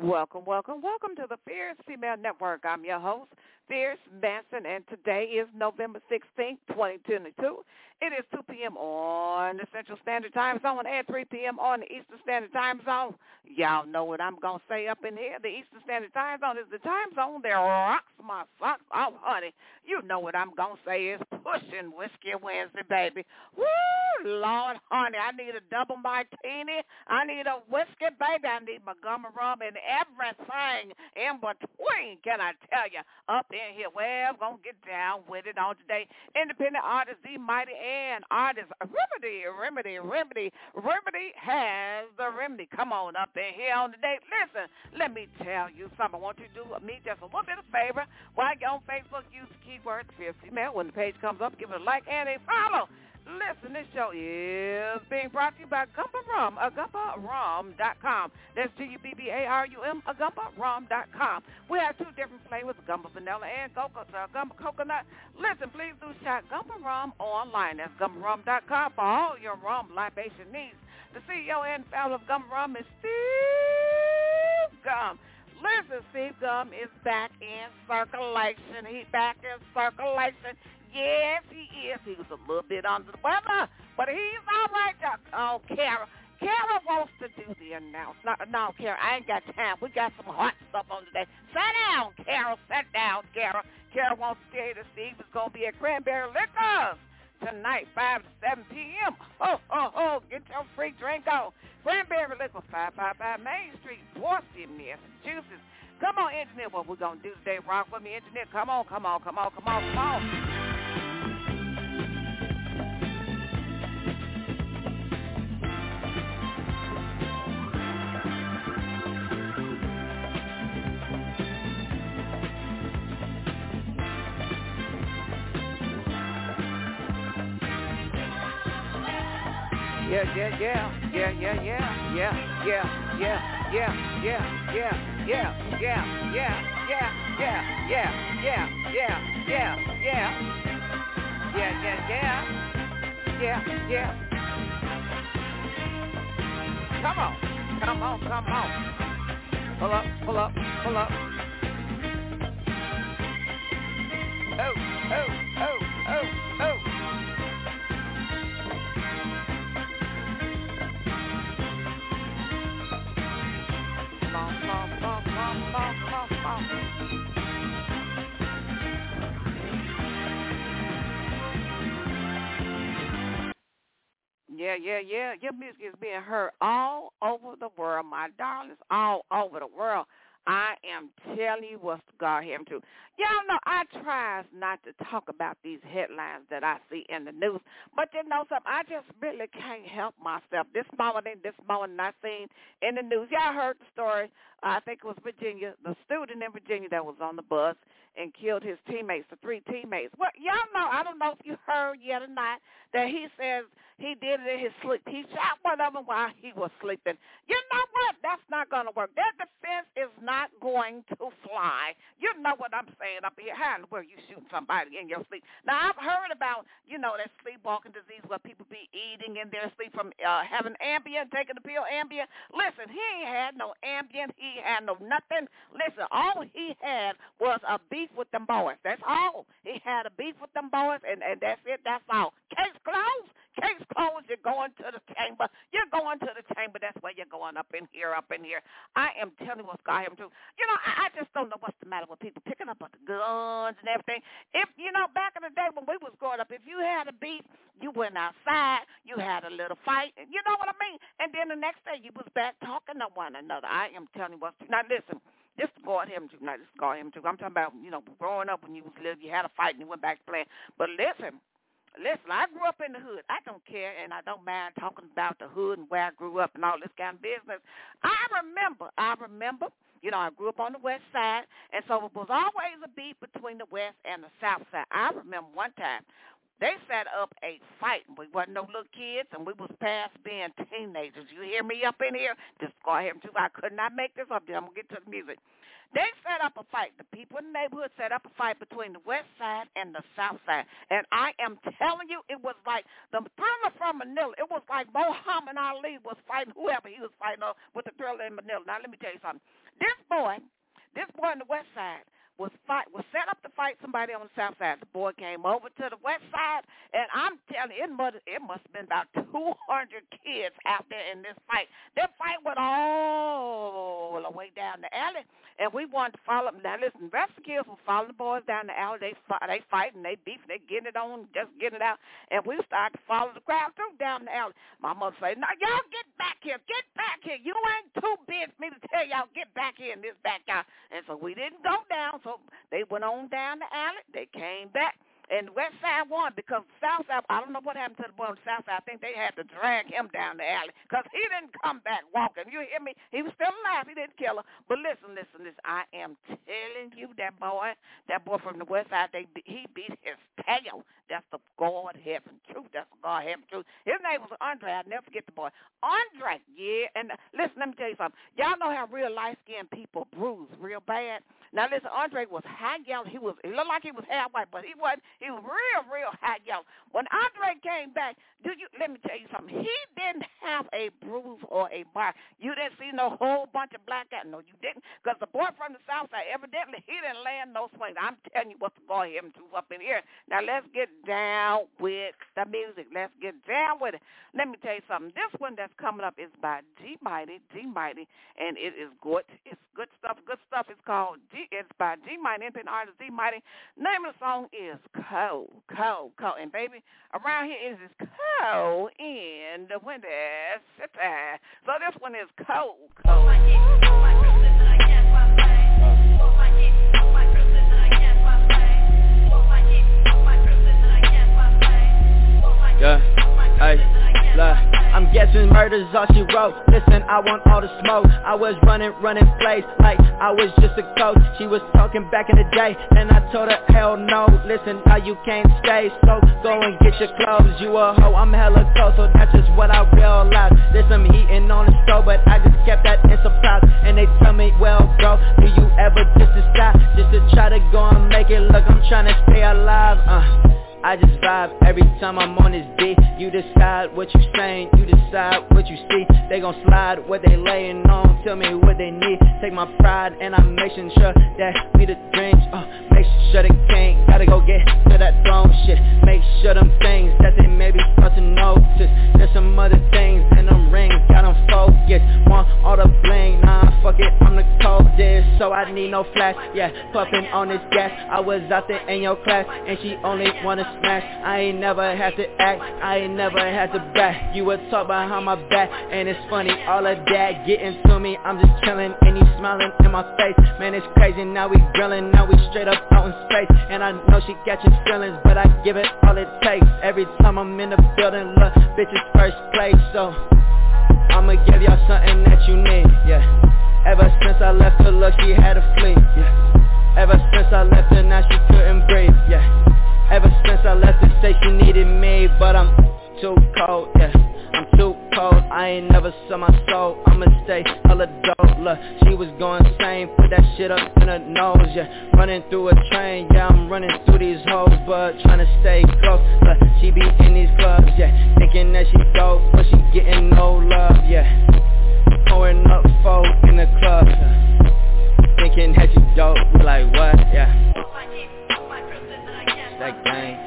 Welcome to the Fierce Female Network. I'm your host, Fierce Manson, and today is November 16th, 2022. It is 2 p.m. on the Central Standard Time Zone and 3 p.m. on the Eastern Standard Time Zone. Y'all know what I'm going to say up in here. The Eastern Standard Time Zone is the time zone that rocks my socks off, honey. You know what I'm going to say is pushing Whiskey Wednesday, baby. Woo, Lord, honey, I need a double martini. I need a whiskey, baby. I need my gum and rum and everything in between, can I tell you, up in here. Well, I'm going to get down with it on today. Independent artist, The Mighty and artist, Remedy has the remedy. Come on up in here on today. Listen, let me tell you something. I want you to do me just a little bit of favor. While you're on Facebook, use the keyword Fierce Female. When the page comes up, give it a like and a follow. Listen, this show is being brought to you by Gumba Rum, GumbaRum.com. That's GUBBARUM, GumbaRum.com. We have two different flavors, Gumba Vanilla and Gumba Coconut. Listen, please do shop Gumba Rum online. That's GumbaRum.com for all your rum libation needs. The CEO and founder of Gumba Rum is Steve Gum. Listen, Steve Gum is back in circulation. He's back in circulation. Yes, he is. He was a little bit under the weather, but he's all right. Oh, Kara. Kara wants to do the announcement. No, Kara, I ain't got time. We got some hot stuff on today. Sit down, Kara. Sit down, Kara. Kara wants to tell you that Steve is going to be at Cranberry Liquors tonight, 5 to 7 p.m. Get your free drink on. Cranberry Liquors, 555 Main Street, Boise, Massachusetts. Come on, engineer, what we're going to do today. Rock with me, engineer. Come on. Yeah. Come on. Pull up. Oh. Come on. Yeah. Your music is being heard all over the world, my darlings, all over the world. I am telling you what's God him to. Y'all know I try not to talk about these headlines that I see in the news, but you know something, I just really can't help myself. This morning I seen in the news, y'all heard the story, I think it was Virginia, the student in Virginia that was on the bus and killed his teammates, the 3 teammates. Well, y'all know, I don't know if you heard yet or not, that he says he did it in his sleep. He shot one of them while he was sleeping. You know what? That's not going to work. That defense is not going to fly. You know what I'm saying up here. How in the world you shooting somebody in your sleep? Now, I've heard about, that sleepwalking disease where people be eating in their sleep from having Ambien, taking the pill Ambien. Listen, he ain't had no Ambien. He had no nothing. Listen, all he had was a beef with them boys. That's all. He had a beef with them boys, and that's it. That's all. Case closed. You're going to the chamber. That's where you're going up in here. I am telling you what's got him to. I just don't know what's the matter with people picking up on the guns and everything. If, back in the day when we was growing up, if you had a beef, you went outside, you had a little fight, you know what I mean? And then the next day you was back talking to one another. I am telling you what's now listen. This is God him too. Now this is God him too. I'm talking about, growing up when you was little, you had a fight and you went back to playing. But listen, I grew up in the hood. I don't care, and I don't mind talking about the hood and where I grew up and all this kind of business. I remember, I grew up on the west side, and so it was always a beef between the west and the south side. I remember one time they set up a fight. We wasn't no little kids, and we was past being teenagers. You hear me up in here? Just go ahead and too. I could not make this up. I'm going to get to the music. They set up a fight. The people in the neighborhood set up a fight between the west side and the south side. And I am telling you, it was like the Thriller from Manila. It was like Muhammad Ali was fighting whoever he was fighting with the Thriller in Manila. Now, let me tell you something. This boy on the west side was set up to fight somebody on the south side. The boy came over to the west side, and I'm telling you, it must have been about 200 kids out there in this fight. That fight went all the way down the alley, and we wanted to follow them. Now, listen, the rest of the kids were following the boys down the alley. They fighting, they beefing, they getting it on, just getting it out, and we started to follow the crowd through down the alley. My mother said, "No, y'all get back here. Get back here. You ain't too big for me to tell y'all get back here in this backyard." And so we didn't go down. So they went on down the alley. They came back. And the west side won because the south side, I don't know what happened to the boy on the south side. I think they had to drag him down the alley because he didn't come back walking. You hear me? He was still alive. He didn't kill her. But listen. I am telling you, that boy from the west side, he beat his tail. That's the God heaven truth. That's the God heaven truth. His name was Andre. I'll never forget the boy. Andre, yeah. And listen, let me tell you something. Y'all know how real light-skinned people bruise real bad. Now, listen, Andre was high yellow. He looked like he was half white, but he wasn't. He was real high yellow. When Andre came back, let me tell you something. He didn't have a bruise or a mark. You didn't see no whole bunch of black guys. No, you didn't. Because the boy from the south side, evidently, he didn't land no swings. I'm telling you what's going him to up in here. Now, let's get down with the music. Let's get down with it. Let me tell you something. This one that's coming up is by D Mighty, and it is good. It's good stuff. It's called It's by D Mighty, independent artist D Mighty. Name of the song is Cold. And baby, around here it is cold in the winter city. So this one is cold. Yeah, hey, look, I'm guessing murder's all she wrote. Listen, I want all the smoke. I was running plays like I was just a coach. She was talking back in the day, and I told her, hell no. Listen, now you can't stay, so go and get your clothes. You a hoe, I'm hella cold, so that's just what I realized. There's some heating on the stove, but I just kept that in supplies. And they tell me, well, bro, do you ever just decide just to try to go and make it? Look, I'm trying to stay alive, I just vibe every time I'm on this beat. You decide what you saying, you decide what you see. They gon' slide what they laying on, tell me what they need. Take my pride and I'm making sure that we the dreams. Make sure the king gotta go get to that throne shit. Make sure them things that they maybe start to notice. There's some other things in them rings, got them focused. Want all the bling, nah, fuck it, I'm the coldest. So I need no flash, yeah, puffin' on this gas. I was out there in your class, and she only wanna smash. I ain't never had to act, I ain't never had to back. You would talk behind my back, and it's funny, all of that getting to me. I'm just chillin', and you smiling in my face. Man, it's crazy, now we grillin', now we straight up out in space. And I know she catching feelings, but I give it all it takes. Every time I'm in the building, look, bitches first place. So I'ma give y'all something that you need, yeah. Ever since I left her, look, she had to flee, yeah. Ever since I left her, now she couldn't breathe, yeah. Ever since I left her, say she needed me, but I'm too cold, yeah. I'm too cold, I ain't never saw my soul. I'ma stay hella dope, look, she was going insane. Put that shit up in her nose, yeah. Running through a train, yeah, I'm running through these hoes, but trying to stay close. Look, she be in these clubs, yeah. Thinking that she dope, but she getting no love, yeah. Pouring up folk in the club, yeah. Thinking that she dope, we like what, yeah. That gang.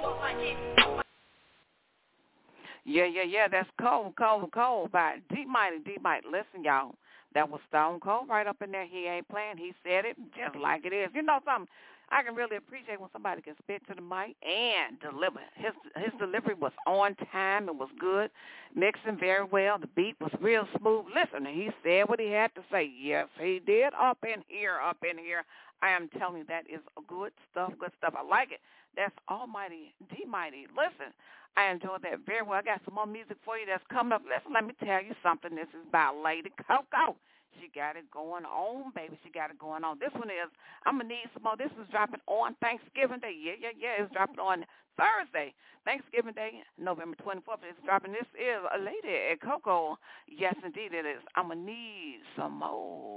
Yeah, that's cold by D Mighty. Listen, y'all, that was Stone Cold right up in there. He ain't playing. He said it just like it is. You know something? I can really appreciate when somebody can spit to the mic and deliver. His delivery was on time. It was good, mixing very well. The beat was real smooth. Listen, he said what he had to say. Yes, he did. Up in here. I am telling you, that is good stuff. I like it. That's Almighty D Mighty. Listen, I enjoyed that very well. I got some more music for you that's coming up. Listen, let me tell you something. This is by Lady Coco. She got it going on, baby. She got it going on. This one is, I'm going to need some more. This is dropping on Thanksgiving Day. Yeah. It's dropping on Thursday, Thanksgiving Day, November 24th. It's dropping. This is a Lady Coco. Yes, indeed it is. I'm going to need some more.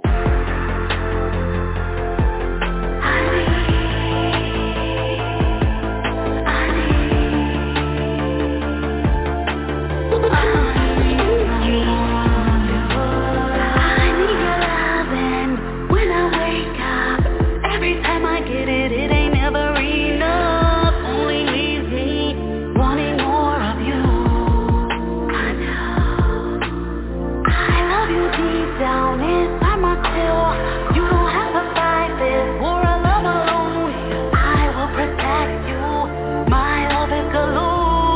down inside my core. You don't have to fight this war of love alone. I will protect you. My love is galore.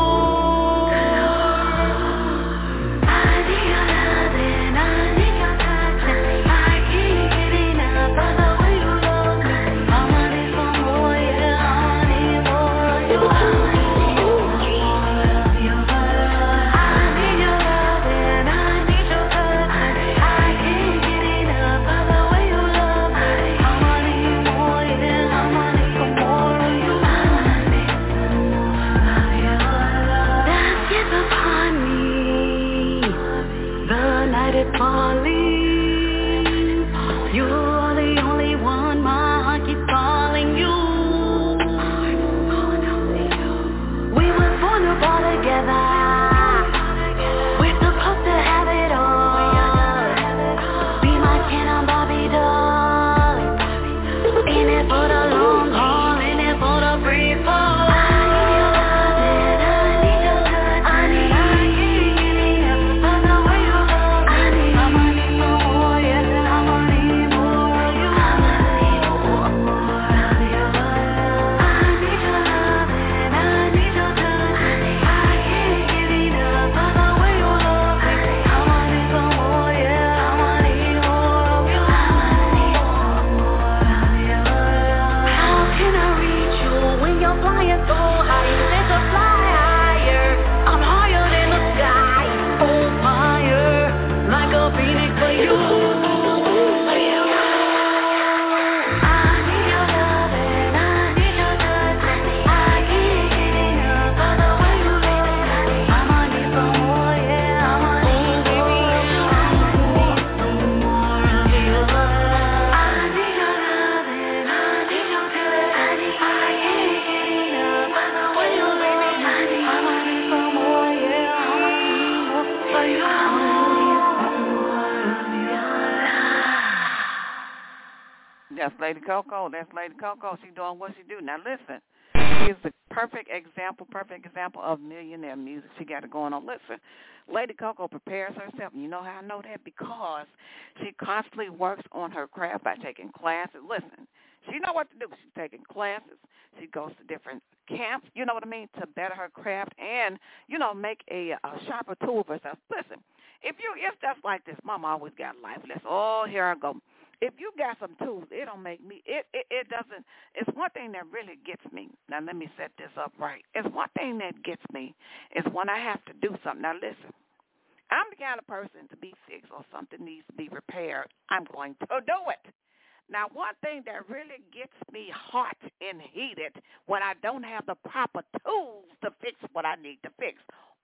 I need your loving, I need your touch. I can't get enough of the way you love me. I'ma need some more, yeah, I'ma need more of you. I need more of your love. I need your loving, I need your touch. I can't get enough of the way you love me. I'ma need more, yeah, I'ma need some more of you. I'ma need some more of your love. Dusk is upon me, the night is falling. You are the only one, my heart keeps calling you. We were born to fall together. We're supposed to have it all. Be my Ken and Barbie doll. In it for the long haul, in it for the free fall. I need your loving, I need your touch. I can't get enough of the way you love me. I'ma need some more, yeah, I'ma need more of you. I'ma need more of your love. I need your loving, I need your touch. I can't get enough of the way you love me. I'ma need some more, yeah, I'ma need more of you. I'ma need some more of your love. How can I reach you when you're flying so high? You said to fly higher. I'm higher than the sky, on fire, like a phoenix for you. I need your loving, I need your touch. I can't get enough of the way you love me. I'ma need some more, yeah, I'ma need more. I'ma need some more of your love. I need your loving, I need your touch. I can't get enough of the way you love me. I'ma need some more, yeah, I'ma need more of you. I'ma need some more of your love. That's Lady Coco. That's Lady Coco. She doing what she do. Now listen, she's the perfect example of millionaire music she got it going on. Listen, Lady Coco prepares herself. And you know how I know that? Because she constantly works on her craft by taking classes. Listen, she know what to do. She's taking classes. She goes to different camps, you know what I mean, to better her craft and, you know, make a sharper tool for herself. Listen, it's just like this. Mama always got life lessons. Oh, here I go. If you got some tools, it don't make me, it doesn't, it's one thing that really gets me. Now, let me set this up right. It's one thing that gets me is when I have to do something. Now, listen, I'm the kind of person to be fixed or something needs to be repaired. I'm going to do it. Now, one thing that really gets me hot and heated when I don't have the proper tools to fix what I need to fix,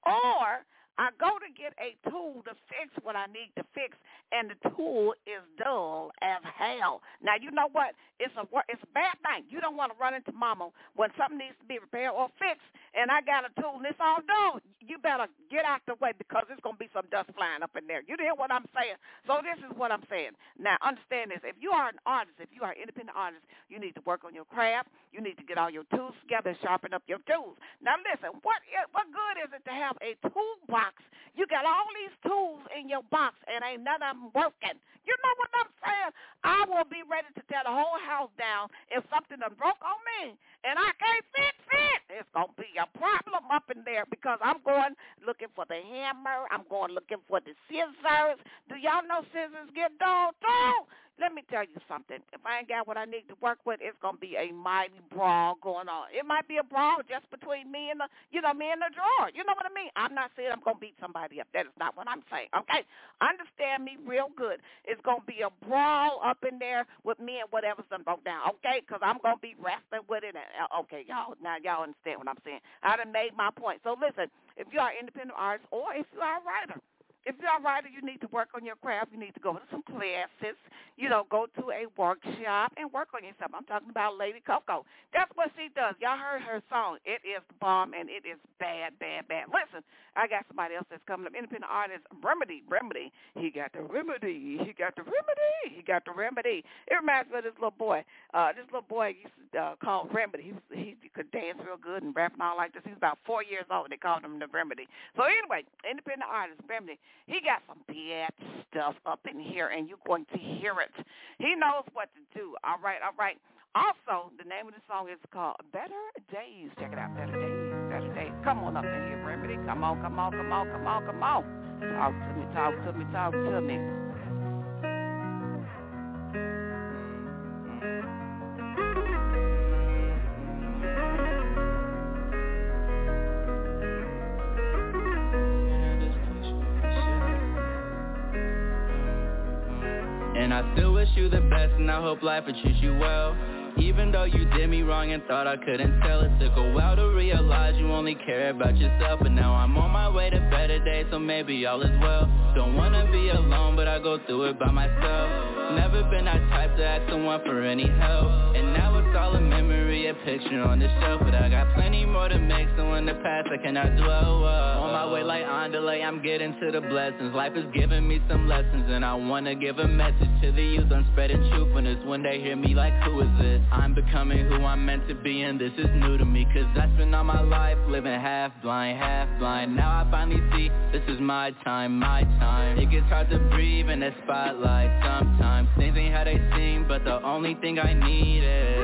or I go to get a tool to fix what I need to fix, and the tool is dull as hell. Now, you know what? It's a bad thing. You don't want to run into mama when something needs to be repaired or fixed, and I got a tool and it's all dull. You better get out the way because there's going to be some dust flying up in there. You hear what I'm saying? So this is what I'm saying. Now, understand this. If you are an artist, if you are an independent artist, you need to work on your craft. You need to get all your tools together and sharpen up your tools. Now, listen, what good is it to have a toolbox? You got all these tools in your box and ain't none of them working. You know what I'm saying? I will be ready to tear the whole house down if something done broke on me and I can't fix it. It's going to be a problem up in there because I'm going looking for the hammer. I'm going looking for the scissors. Do y'all know scissors get dull too? Let me tell you something. If I ain't got what I need to work with, it's going to be a mighty brawl going on. It might be a brawl just between me and the drawer. You know what I mean? I'm not saying I'm going to beat somebody up. That is not what I'm saying, okay? Understand me real good. It's going to be a brawl up in there with me and whatever's done broke down, okay? Because I'm going to be wrestling with it. Okay, y'all understand what I'm saying. I done made my point. So listen, if you are an independent artist or if you are a writer, if you're a writer, you need to work on your craft. You need to go to some classes, go to a workshop and work on yourself. I'm talking about Lady Coco. That's what she does. Y'all heard her song. It is the bomb, and it is bad, bad, bad. Listen, I got somebody else that's coming up. Independent artist, Remedy. He got the remedy. He got the remedy. It reminds me of this little boy. This little boy used to call Remedy. He could dance real good and rap and all like this. He was about 4 years old. They called him the Remedy. So anyway, independent artist, Remedy. He got some bad stuff up in here, and you're going to hear it. He knows what to do. All right, all right. Also, the name of the song is called Better Days. Check it out, Better Days, Better Days. Come on up in here, Remedy. Come on, come on, come on, come on, come on. Talk to me, talk to me, talk to me. And I still wish you the best, and I hope life would treat you well. Even though you did me wrong and thought I couldn't tell, it took a while to realize you only care about yourself. But now I'm on my way to better days, so maybe all is well. Don't wanna be alone, but I go through it by myself. Never been that type to ask someone for any help. And now it's all a memory, a picture on the shelf. But I got plenty more to make, so in the past I cannot dwell. On my way like Andale, I'm getting to the blessings. Life is giving me some lessons, and I wanna give a message to the youth on spreading truthfulness. When they hear me like, who is this? I'm becoming who I'm meant to be, and this is new to me. Cause I spent all my life living half blind, half blind. Now I finally see this is my time, my time. It gets hard to breathe in the spotlight sometimes. Things ain't how they seem, but the only thing I need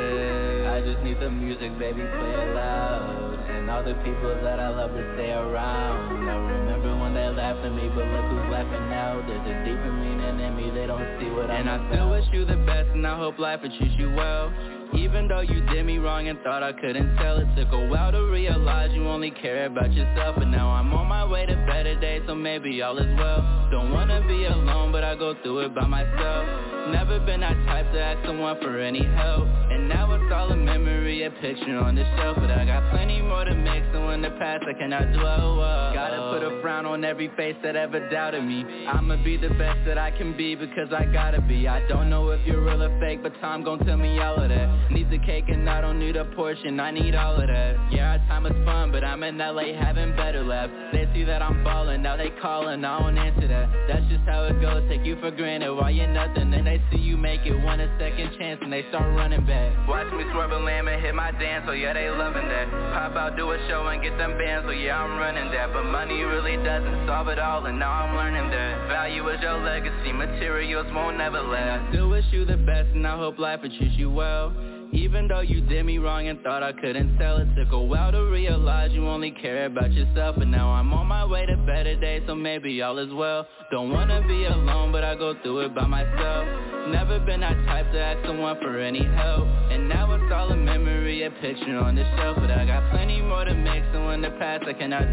is I just need the music, baby, play it loud. And all the people that I love to stay around. I remember when they laughed at me, but look who's laughing now. There's a deeper meaning in me, they don't see what I'm about. And I still wish you the best, and I hope life would treat you well. Even though you did me wrong and thought I couldn't tell, it took a while to realize you only care about yourself. But now I'm on my way to better days, so maybe all is well. Don't wanna be alone, but I go through it by myself. Never been that type to ask someone for any help. And now it's all a memory, a picture on the shelf. But I got plenty more to make, so in the past I cannot dwell. Gotta put a frown on every face that ever doubted me. I'ma be the best that I can be, because I gotta be. I don't know if you're real or fake, but time gon' tell me all of that. Need the cake and I don't need a portion, I need all of that. Yeah, our time is fun, but I'm in LA having better laughs. They see that I'm ballin', now they callin', I don't answer that. That's just how it goes, take you for granted while you're nothing. Then they see you make it, want a second chance, and they start running back. Watch me swerve a lamb and hit my dance, oh yeah, they loving that. Pop out, do a show and get them bands, oh yeah, I'm running that. But money really doesn't solve it all, and now I'm learning that. Value is your legacy, materials won't never last. I still wish you the best, and I hope life would treat you well. Even though you did me wrong and thought I couldn't tell, it took a while to realize you only care about yourself. But now I'm on my way to better days, so maybe all is well. Don't wanna be alone, but I go through it by myself. Never been that type to ask someone for any help. And now it's all a memory, a picture on the shelf. But I got plenty more to make, so in the past I cannot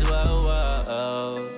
dwell.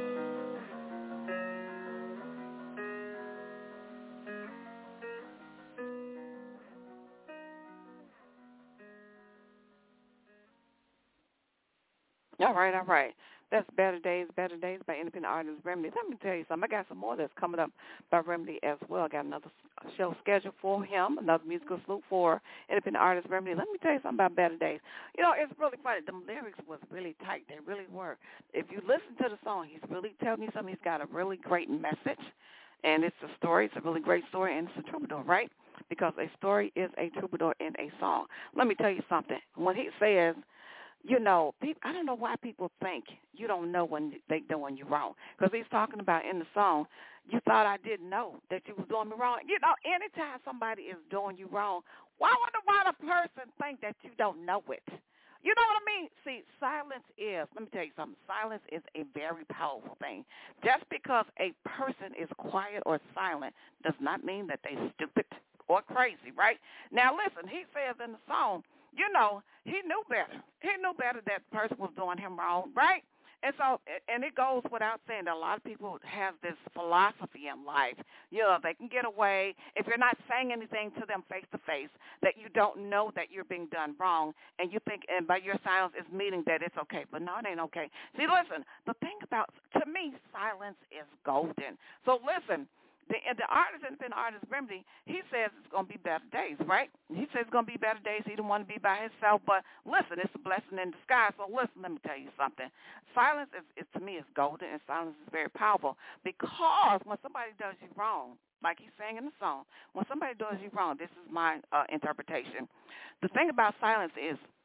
All right, all right. That's Better Days by independent artist Remedy. Let me tell you something. I got some more that's coming up by Remedy as well. I got another show scheduled for him, another musical salute for independent artist Remedy. Let me tell you something about Better Days. You know, it's really funny. The lyrics was really tight. They really were. If you listen to the song, he's really telling you something. He's got a really great message, and it's a story. It's a really great story, and it's a troubadour, right? Because a story is a troubadour in a song. Let me tell you something. When he says, you know, I don't know why people think you don't know when they're doing you wrong. Because he's talking about in the song, you thought I didn't know that you was doing me wrong. You know, anytime somebody is doing you wrong, why would the person think that you don't know it? You know what I mean? See, silence is, let me tell you something, silence is a very powerful thing. Just because a person is quiet or silent does not mean that they're stupid or crazy, right? Now, listen, he says in the song, you know, he knew better. He knew better that the person was doing him wrong, right? And so, and it goes without saying that a lot of people have this philosophy in life. You know, they can get away if you're not saying anything to them face to face that you don't know that you're being done wrong, and you think, and by your silence is meaning that it's okay. But no, it ain't okay. See, listen, the thing about, to me, silence is golden. So listen. The independent artist Remedy, he says it's going to be better days, right? He says it's going to be better days. He don't want to be by himself, but listen, it's a blessing in disguise. So listen, let me tell you something. Silence is to me, is golden, and silence is very powerful, because when somebody does you wrong, like he's saying in the song, when somebody does you wrong, this is my interpretation. The thing about silence is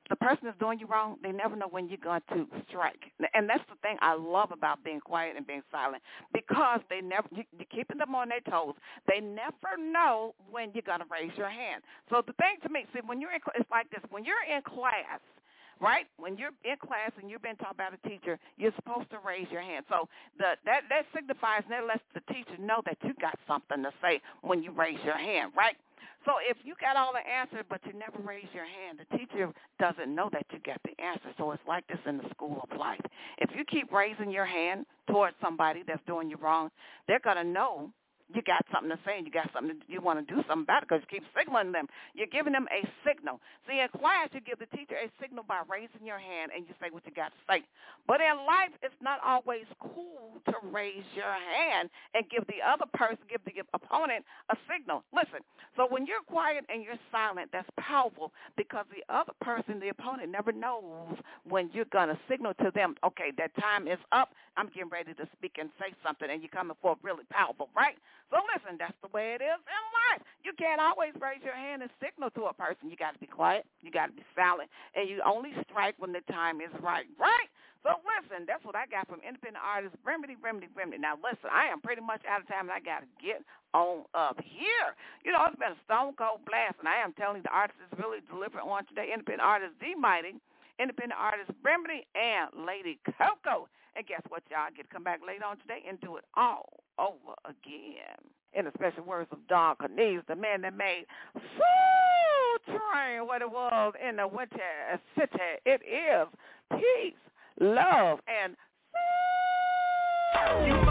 the person that's doing you wrong, they never know when you're going to strike. And that's the thing I love about being quiet and being silent, because you're keeping them on their toes. They never know when you're going to raise your hand. So the thing to me, see, when you're it's like this. When you're in class, right? When you're in class and you're being taught by the teacher, you're supposed to raise your hand. So that signifies, and that lets the teacher know that you got something to say when you raise your hand, right? So if you got all the answers but you never raise your hand, the teacher doesn't know that you got the answer. So it's like this in the school of life. If you keep raising your hand towards somebody that's doing you wrong, they're going to know you got something to say and you want to do something about it, because you keep signaling them. You're giving them a signal. See, in class, you give the teacher a signal by raising your hand and you say what you got to say. But in life, it's not always cool to raise your hand and give the opponent a signal. Listen, so when you're quiet and you're silent, that's powerful, because the other person, the opponent, never knows when you're going to signal to them, okay, that time is up, I'm getting ready to speak and say something, and you're coming for really powerful, right? So listen, that's the way it is in life. You can't always raise your hand and signal to a person. You got to be quiet. You got to be silent. And you only strike when the time is right, right? So listen, that's what I got from independent artist Remedy. Now listen, I am pretty much out of time, and I got to get on up here. You know, it's been a stone cold blast, and I am telling you, the artist is really delivering on today. Independent artist D Mighty, independent artist Remedy, and Lady Coco. And guess what, y'all? Get to come back later on today and do it all over again. In the special words of Don Cornelius, the man that made Soul Train what it was in the Winter City. It is peace, love, and